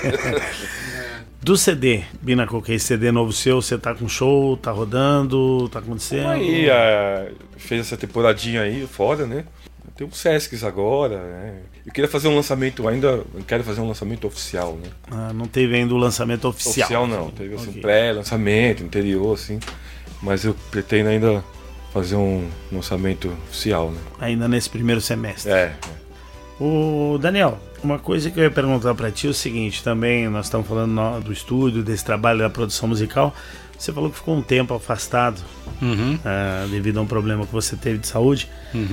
Do CD, Bina Coquet, CD novo seu, você tá com show, tá rodando, tá acontecendo? Aí, fez essa temporadinha aí, foda, né? Tem uns Sescs agora, né? Eu queria fazer um lançamento ainda, eu quero fazer um lançamento oficial, né? Ah, não teve ainda o lançamento oficial? Oficial não, teve assim, pré-lançamento, interior, assim. Mas eu pretendo ainda fazer um lançamento oficial, né? Ainda nesse primeiro semestre. É. O Daniel, Uma coisa que eu ia perguntar pra ti é o seguinte, também nós estamos falando do estúdio, desse trabalho da produção musical. Você falou que ficou um tempo afastado devido a um problema que você teve de saúde.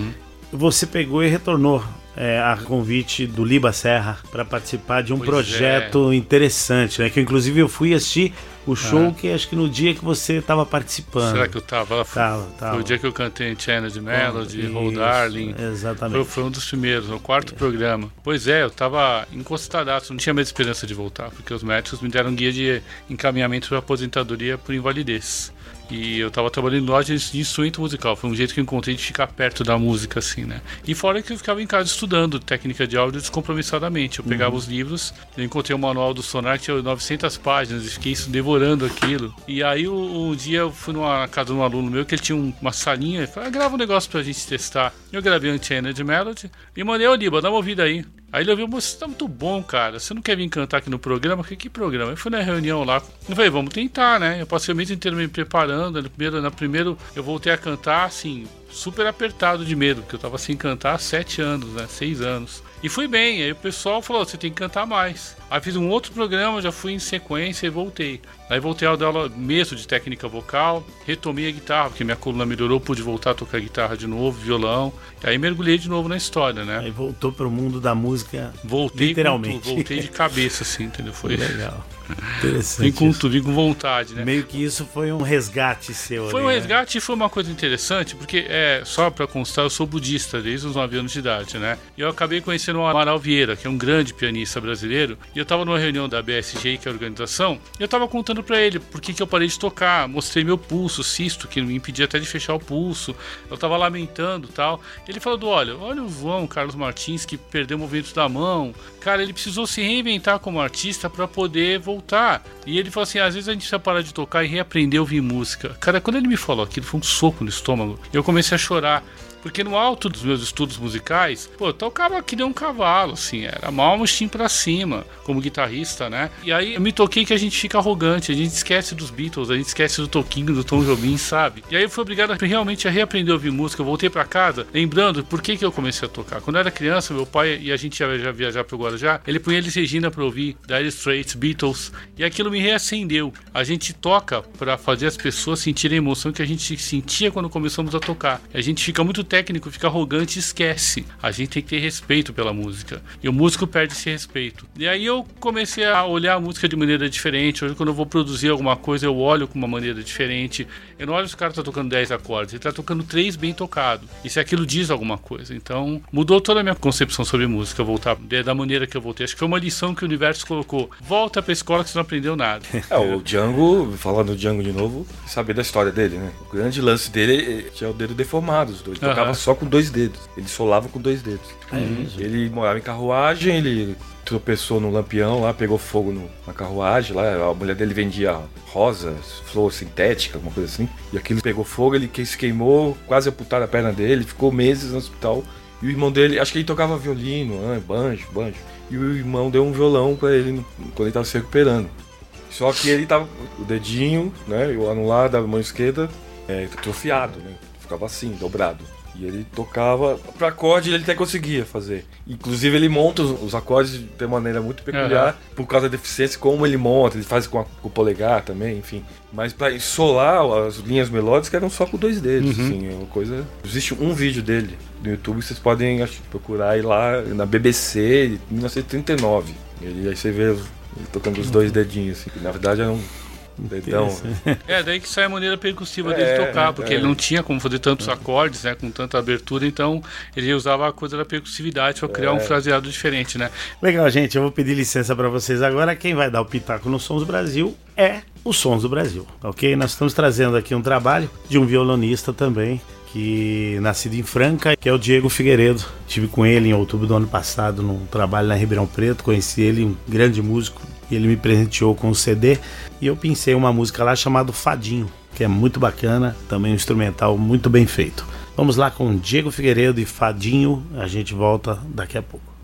Você pegou e retornou a convite do Liba Serra para participar de um projeto interessante, né? Que inclusive eu fui assistir o show que acho que no dia que você estava participando. Será que eu estava? Foi o dia que eu cantei em Channel Melody, Hold Darling. Exatamente. Foi um dos primeiros, o quarto programa. Pois é, eu estava encostadaço, não tinha mais esperança de voltar, porque os médicos me deram guia de encaminhamento para aposentadoria por invalidez. E eu tava trabalhando em loja de instrumento musical. Foi um jeito que eu encontrei de ficar perto da música, assim, né? E fora que eu ficava em casa estudando técnica de áudio descompromissadamente. Eu pegava os livros, eu encontrei o manual do Sonar que tinha 900 páginas e fiquei devorando aquilo. E aí um dia eu fui numa casa de um aluno meu que ele tinha uma salinha e falou, grava um negócio pra gente testar. Eu gravei um Channel Melody e mandei ao Liba, dá uma ouvida aí. Aí ele ouviu, você tá muito bom, cara. Você não quer vir cantar aqui no programa? Eu falei, que programa? Eu fui na reunião lá. Eu falei, vamos tentar, né? Eu passei o mês inteiro me preparando. Na primeiro eu voltei a cantar, assim, super apertado de medo, porque eu tava sem cantar há 7 anos, né? 6 anos. E fui bem, aí o pessoal falou, você tem que cantar mais. Aí fiz um outro programa, já fui em sequência e voltei. Aí voltei a dar aula mesmo de técnica vocal, retomei a guitarra, porque minha coluna melhorou, pude voltar a tocar guitarra de novo, violão. E aí mergulhei de novo na história, né? Aí voltou pro mundo da música, voltei literalmente. Voltei de cabeça, assim, entendeu? Foi legal. Interessante. Vim com tudo, vim com vontade, né? Meio que isso foi um resgate seu. Foi ali, um resgate, né? E foi uma coisa interessante, porque só pra constar, eu sou budista desde os 9 anos de idade, né? E eu acabei conhecendo o Amaral Vieira, que é um grande pianista brasileiro, e eu tava numa reunião da BSG, que é a organização, e eu tava contando pra ele por que eu parei de tocar, mostrei meu pulso, cisto, que me impedia até de fechar o pulso, eu tava lamentando e tal. Ele falou, olha o João Carlos Martins, que perdeu o movimento da mão, cara, ele precisou se reinventar como artista pra poder voltar. E ele falou assim, às vezes a gente precisa parar de tocar e reaprender a ouvir música. Cara, quando ele me falou aquilo, foi um soco no estômago. Eu comecei a chorar. Porque no alto dos meus estudos musicais, eu tocava que nem um cavalo, assim, era mal mostinho pra cima, como guitarrista, né? E aí eu me toquei que a gente fica arrogante, a gente esquece dos Beatles, a gente esquece do Toquinho, do Tom Jobim, sabe? E aí eu fui obrigado realmente a reaprender a ouvir música. Eu voltei pra casa, lembrando por que eu comecei a tocar. Quando eu era criança, meu pai, e a gente já viajar pro Guarujá, ele punha Elis Regina pra ouvir, Dire Straits, Beatles, e aquilo me reacendeu. A gente toca pra fazer as pessoas sentirem a emoção que a gente sentia quando começamos a tocar. A gente fica muito técnico, fica arrogante e esquece. A gente tem que ter respeito pela música. E o músico perde esse respeito. E aí eu comecei a olhar a música de maneira diferente. Hoje, quando eu vou produzir alguma coisa, eu olho com uma maneira diferente. Eu não olho se o cara tá tocando 10 acordes, ele tá tocando 3 bem tocado. E se aquilo diz alguma coisa. Então, mudou toda a minha concepção sobre música, voltar da maneira que eu voltei. Acho que foi uma lição que o universo colocou. Volta pra escola que você não aprendeu nada. O Django, falando do Django de novo, saber da história dele, né? O grande lance dele tinha o dedo deformado. Ele tocava só com 2 dedos. Ele solava com 2 dedos. Ele morava em carruagem, ele tropeçou no lampião lá, pegou fogo na carruagem lá, a mulher dele vendia rosas, flor sintética, alguma coisa assim, e aquilo pegou fogo, ele se queimou, quase amputaram a perna dele, ficou meses no hospital, e o irmão dele, acho que ele tocava violino, banjo, e o irmão deu um violão pra ele quando ele tava se recuperando. Só que ele tava, o dedinho, né, o anular da mão esquerda, atrofiado, né, ficava assim, dobrado. E ele tocava pra acorde, ele até conseguia fazer. Inclusive ele monta os acordes de maneira muito peculiar, por causa da deficiência, como ele monta, ele faz com o polegar também, enfim. Mas pra solar as linhas melódicas eram só com 2 dedos, assim, é uma coisa... Existe um vídeo dele no YouTube, vocês podem procurar ir lá na BBC, em 1939. Aí você vê ele tocando os 2 dedinhos, assim, que na verdade era um... dedão. Daí que sai a maneira percussiva dele tocar, porque ele não tinha como fazer tantos acordes, né, com tanta abertura, então ele usava a coisa da percussividade para criar um fraseado diferente, né? Legal, gente, eu vou pedir licença para vocês agora. Quem vai dar o pitaco no Sons do Brasil é o Sons do Brasil, ok? Nós estamos trazendo aqui um trabalho de um violonista também, que nascido em Franca, que é o Diego Figueiredo. Estive com ele em outubro do ano passado num trabalho na Ribeirão Preto, conheci ele, um grande músico, e ele me presenteou com um CD, e eu pensei uma música lá chamada Fadinho, que é muito bacana, também um instrumental muito bem feito. Vamos lá com Diego Figueiredo e Fadinho, a gente volta daqui a pouco.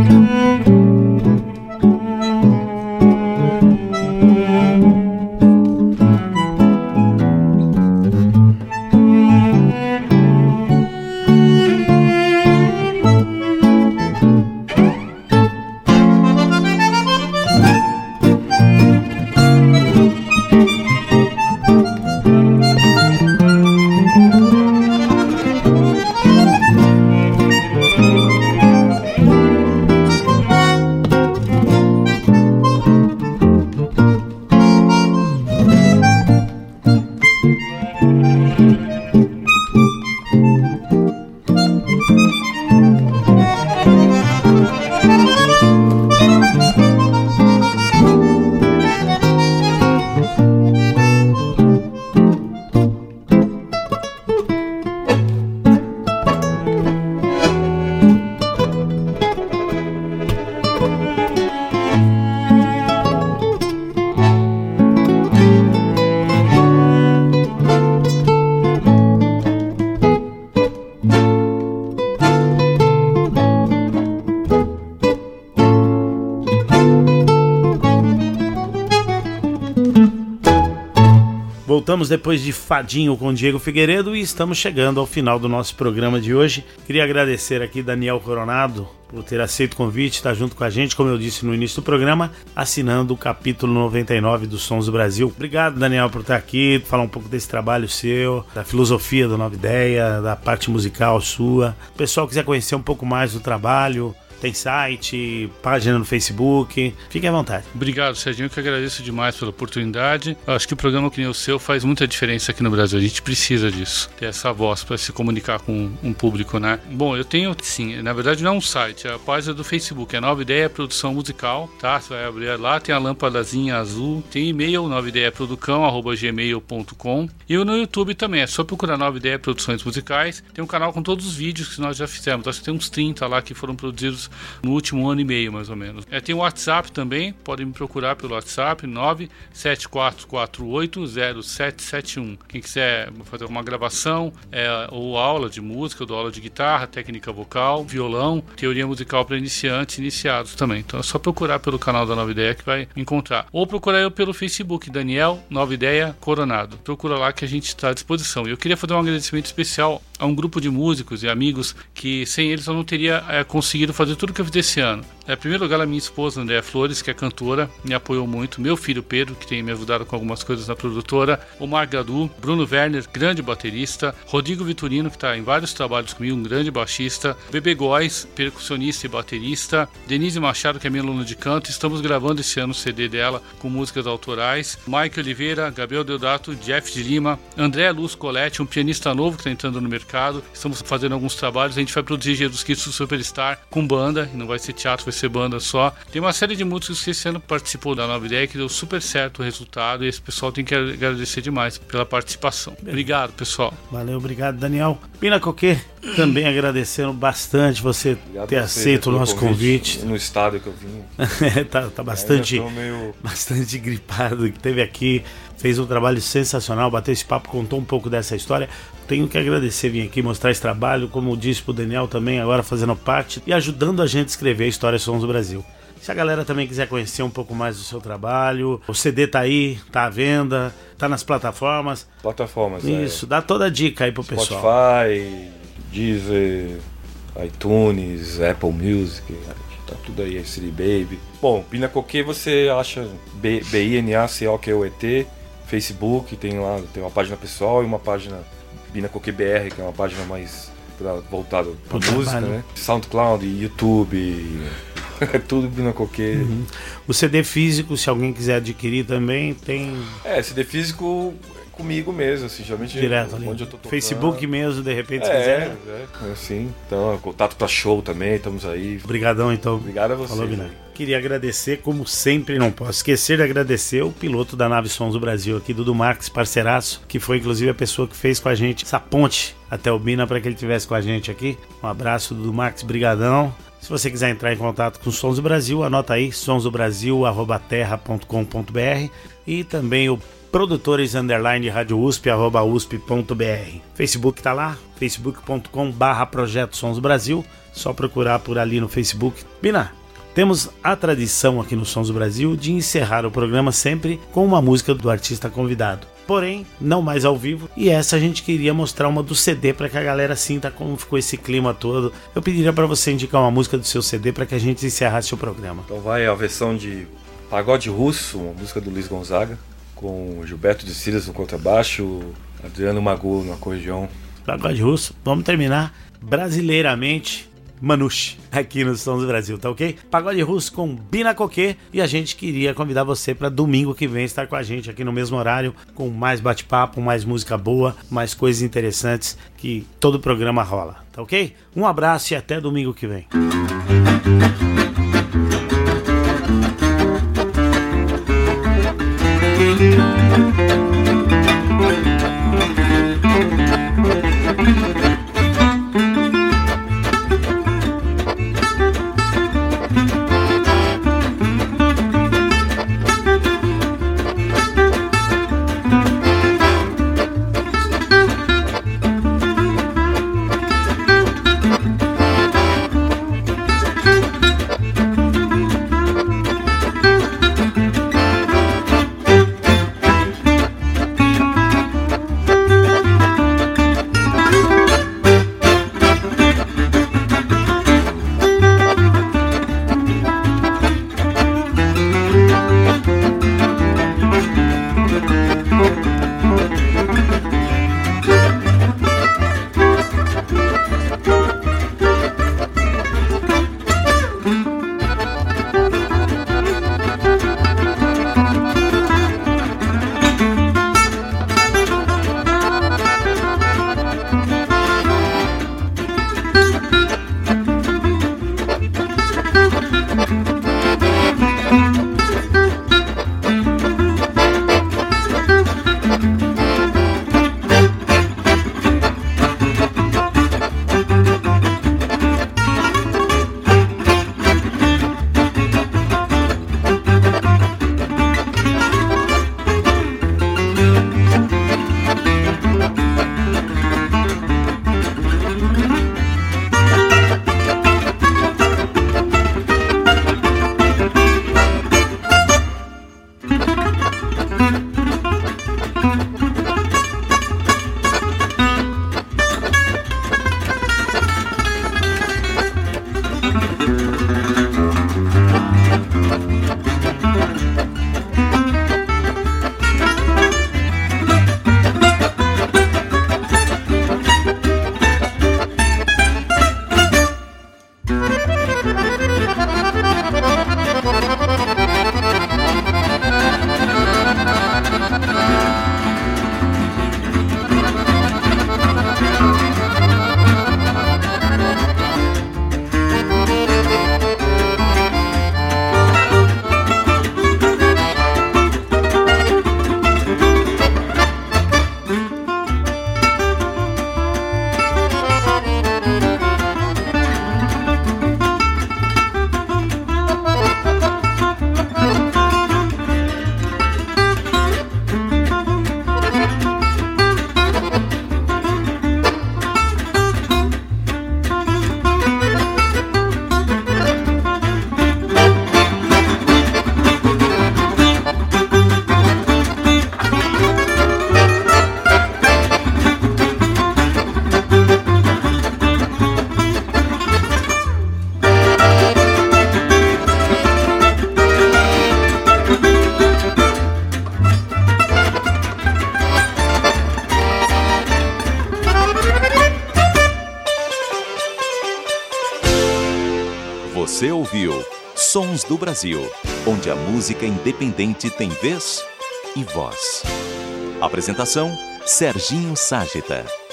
Voltamos depois de Fadinho com Diego Figueiredo e estamos chegando ao final do nosso programa de hoje. Queria agradecer aqui Daniel Coronado por ter aceito o convite, estar junto com a gente, como eu disse no início do programa, assinando o capítulo 99 dos Sons do Brasil. Obrigado, Daniel, por estar aqui, falar um pouco desse trabalho seu, da filosofia do Nova Ideia, da parte musical sua. Se o pessoal quiser conhecer um pouco mais do trabalho, tem site, página no Facebook, fique à vontade. Obrigado, Serginho, que agradeço demais pela oportunidade. Eu acho que o programa que nem o seu faz muita diferença aqui no Brasil. A gente precisa disso, ter essa voz para se comunicar com um público, né? Bom, eu tenho, sim, na verdade não é um site, é a página do Facebook, é Nova Ideia Produção Musical, tá? Você vai abrir lá, tem a lâmpadazinha azul, tem e-mail, novaideiaproducão@gmail.com, e no YouTube também, é só procurar Nova Ideia Produções Musicais, tem um canal com todos os vídeos que nós já fizemos, acho que tem uns 30 lá que foram produzidos no último ano e meio, mais ou menos. Tem o WhatsApp também, podem me procurar pelo WhatsApp, 974480771. Quem quiser fazer uma gravação, ou aula de música, ou aula de guitarra, técnica vocal, violão, teoria musical para iniciantes e iniciados também. Então é só procurar pelo canal da Nova Ideia que vai encontrar. Ou procurar eu pelo Facebook, Daniel Nova Ideia Coronado. Procura lá que a gente está à disposição. E eu queria fazer um agradecimento especial a um grupo de músicos e amigos que sem eles eu não teria conseguido fazer tudo que eu fiz esse ano. Em primeiro lugar, a minha esposa, Andréa Flores, que é cantora, me apoiou muito. Meu filho, Pedro, que tem me ajudado com algumas coisas na produtora. O Marc Gadu, Bruno Werner, grande baterista. Rodrigo Vitorino, que está em vários trabalhos comigo, um grande baixista. Bebê Góes, percussionista e baterista. Denise Machado, que é minha aluna de canto. Estamos gravando esse ano o CD dela com músicas autorais. Mike Oliveira, Gabriel Deodato, Jeff de Lima. André Luz Coletti, um pianista novo que está entrando no mercado. Estamos fazendo alguns trabalhos. A gente vai produzir Jesus Cristo Superstar com banda, não vai ser teatro, vai ser banda só. Tem uma série de músicos que esse ano participou da Nova Ideia, que deu super certo o resultado, e esse pessoal tem que agradecer demais pela participação. Obrigado, pessoal. Valeu, obrigado, Daniel. Pina Coquet, também agradecendo bastante você ter aceito o nosso convite. No estado que eu vim. tá bastante gripado, que teve aqui, fez um trabalho sensacional, bateu esse papo, contou um pouco dessa história. Tenho que agradecer, vir aqui mostrar esse trabalho, como eu disse pro Daniel também, agora fazendo parte e ajudando a gente a escrever a história Sons do Brasil. Se a galera também quiser conhecer um pouco mais do seu trabalho, o CD tá aí, tá à venda, tá nas plataformas. Isso, dá toda a dica aí pro pessoal. Spotify, Deezer, iTunes, Apple Music, tá tudo aí, CD Baby. Bom, Pina Coquet você acha BINACOQUET, Facebook, tem lá, tem uma página pessoal e uma página Pina Coquet BR, que é uma página mais voltada pra música, né? SoundCloud, YouTube, é tudo Pina Coquet. Uhum. O CD físico, se alguém quiser adquirir também, tem... CD físico comigo mesmo, assim, geralmente direto ali. Onde eu tô tocando. Facebook mesmo, de repente, se quiser. Assim, então, contato pra show também, estamos aí. Obrigadão, então. Obrigado a você. Falou, queria agradecer, como sempre, não posso esquecer de agradecer o piloto da nave Sons do Brasil aqui, Dudu Marques, parceiraço, que foi inclusive a pessoa que fez com a gente essa ponte até o Bina para que ele estivesse com a gente aqui. Um abraço, Dudu Marques, brigadão. Se você quiser entrar em contato com Sons do Brasil, anota aí, sonsdobrasil@terra.com.br, e também o produtores _rádio USP @usp.br. Facebook tá lá, facebook.com/projeto Sons do Brasil, só procurar por ali no Facebook. Bina, Temos a tradição aqui no Sons do Brasil de encerrar o programa sempre com uma música do artista convidado. Porém, não mais ao vivo, e essa a gente queria mostrar uma do CD para que a galera sinta como ficou esse clima todo. Eu pediria para você indicar uma música do seu CD para que a gente encerrasse o programa. Então vai a versão de Pagode Russo, uma música do Luiz Gonzaga, com Gilberto de Cidas no contrabaixo, Adriano Magu no acordeão. Pagode Russo, vamos terminar brasileiramente Manouche, aqui no Sons do Brasil, tá ok? Pagode Russo com Bina Coquet, e a gente queria convidar você para domingo que vem estar com a gente aqui no mesmo horário, com mais bate-papo, mais música boa, mais coisas interessantes que todo programa rola, tá ok? Um abraço e até domingo que vem. Você ouviu Sons do Brasil, onde a música independente tem vez e voz. Apresentação: Serginho Ságeta.